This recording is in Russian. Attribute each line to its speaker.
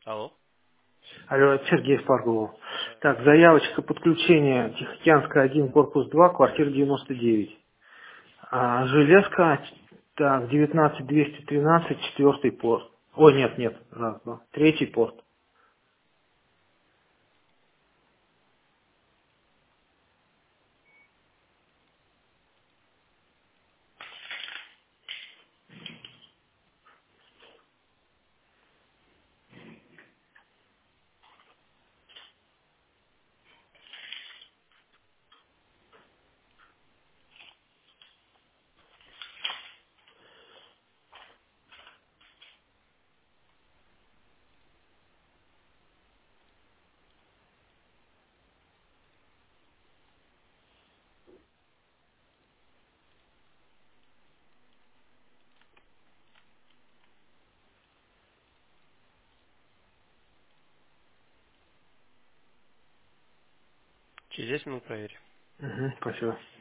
Speaker 1: Алло.
Speaker 2: Алло, это Сергей Спаргулов.
Speaker 1: Да.
Speaker 2: Так, заявочка подключения Тихоокеанская 1, корпус 2, квартира 99. Железка, так, 19213, четвертый порт. Ой, нет, раз, два, третий порт.
Speaker 1: Через 10 минут проверь.
Speaker 2: Угу, спасибо.